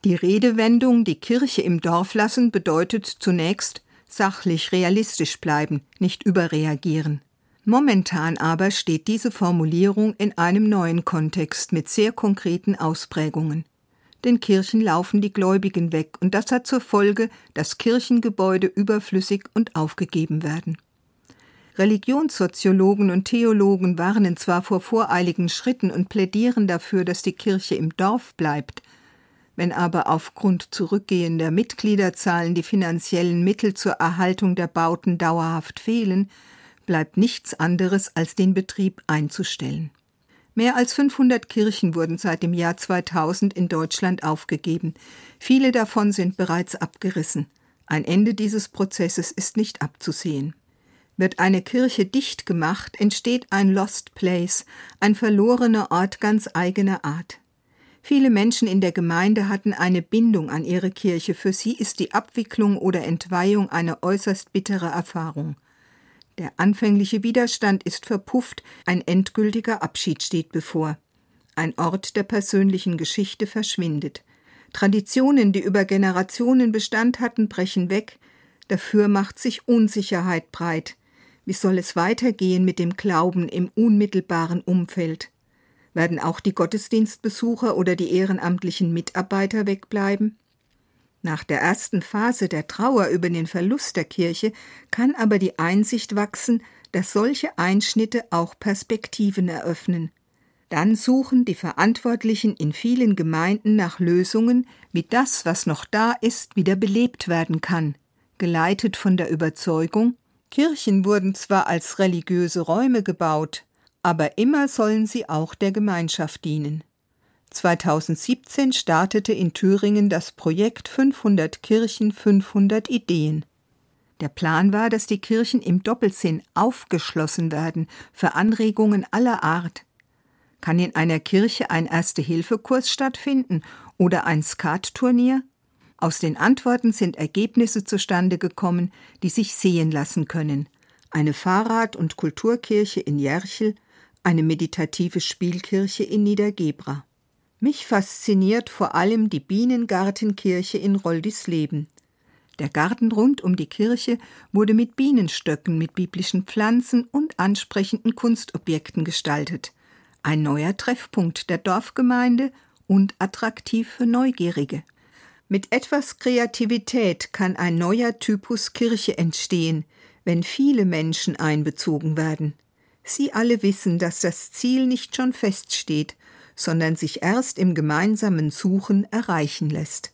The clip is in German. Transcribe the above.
Die Redewendung „die Kirche im Dorf lassen“ bedeutet zunächst sachlich realistisch bleiben, nicht überreagieren. Momentan aber steht diese Formulierung in einem neuen Kontext mit sehr konkreten Ausprägungen. Den Kirchen laufen die Gläubigen weg und das hat zur Folge, dass Kirchengebäude überflüssig und aufgegeben werden. Religionssoziologen und Theologen warnen zwar vor voreiligen Schritten und plädieren dafür, dass die Kirche im Dorf bleibt. Wenn aber aufgrund zurückgehender Mitgliederzahlen die finanziellen Mittel zur Erhaltung der Bauten dauerhaft fehlen, bleibt nichts anderes, als den Betrieb einzustellen. Mehr als 500 Kirchen wurden seit dem Jahr 2000 in Deutschland aufgegeben. Viele davon sind bereits abgerissen. Ein Ende dieses Prozesses ist nicht abzusehen. Wird eine Kirche dicht gemacht, entsteht ein Lost Place, ein verlorener Ort ganz eigener Art. Viele Menschen in der Gemeinde hatten eine Bindung an ihre Kirche. Für sie ist die Abwicklung oder Entweihung eine äußerst bittere Erfahrung. Der anfängliche Widerstand ist verpufft, ein endgültiger Abschied steht bevor. Ein Ort der persönlichen Geschichte verschwindet. Traditionen, die über Generationen Bestand hatten, brechen weg. Dafür macht sich Unsicherheit breit. Wie soll es weitergehen mit dem Glauben im unmittelbaren Umfeld? Werden auch die Gottesdienstbesucher oder die ehrenamtlichen Mitarbeiter wegbleiben? Nach der ersten Phase der Trauer über den Verlust der Kirche kann aber die Einsicht wachsen, dass solche Einschnitte auch Perspektiven eröffnen. Dann suchen die Verantwortlichen in vielen Gemeinden nach Lösungen, wie das, was noch da ist, wieder belebt werden kann, geleitet von der Überzeugung, Kirchen wurden zwar als religiöse Räume gebaut, aber immer sollen sie auch der Gemeinschaft dienen. 2017 startete in Thüringen das Projekt 500 Kirchen, 500 Ideen. Der Plan war, dass die Kirchen im Doppelsinn aufgeschlossen werden für Anregungen aller Art. Kann in einer Kirche ein Erste-Hilfe-Kurs stattfinden oder ein Skatturnier? Aus den Antworten sind Ergebnisse zustande gekommen, die sich sehen lassen können. Eine Fahrrad- und Kulturkirche in Järchel, eine meditative Spielkirche in Niedergebra. Mich fasziniert vor allem die Bienengartenkirche in Roldisleben. Der Garten rund um die Kirche wurde mit Bienenstöcken, mit biblischen Pflanzen und ansprechenden Kunstobjekten gestaltet. Ein neuer Treffpunkt der Dorfgemeinde und attraktiv für Neugierige. Mit etwas Kreativität kann ein neuer Typus Kirche entstehen, wenn viele Menschen einbezogen werden. Sie alle wissen, dass das Ziel nicht schon feststeht, sondern sich erst im gemeinsamen Suchen erreichen lässt.